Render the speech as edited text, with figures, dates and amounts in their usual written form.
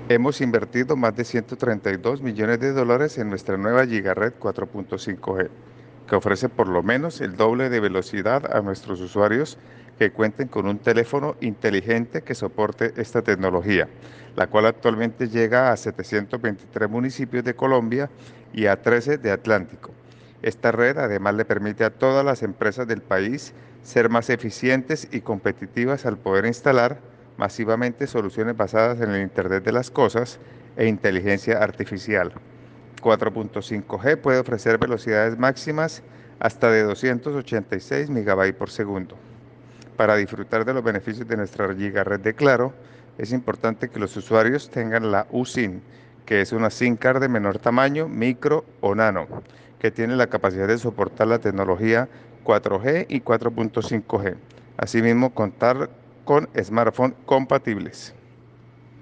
Hemos invertido más de 132 millones de dólares en nuestra nueva Gigared 4.5G, que ofrece por lo menos el doble de velocidad a nuestros usuarios que cuenten con un teléfono inteligente que soporte esta tecnología, la cual actualmente llega a 723 municipios de Colombia y a 13 de Atlántico. Esta red además le permite a todas las empresas del país ser más eficientes y competitivas al poder instalar masivamente soluciones basadas en el Internet de las Cosas e inteligencia artificial. 4.5G puede ofrecer velocidades máximas hasta de 286 megabytes por segundo. Para disfrutar de los beneficios de nuestra gigared de Claro, es importante que los usuarios tengan la USIM, que es una SIM card de menor tamaño, micro o nano, que tiene la capacidad de soportar la tecnología 4G y 4.5G. Asimismo, contar con smartphones compatibles.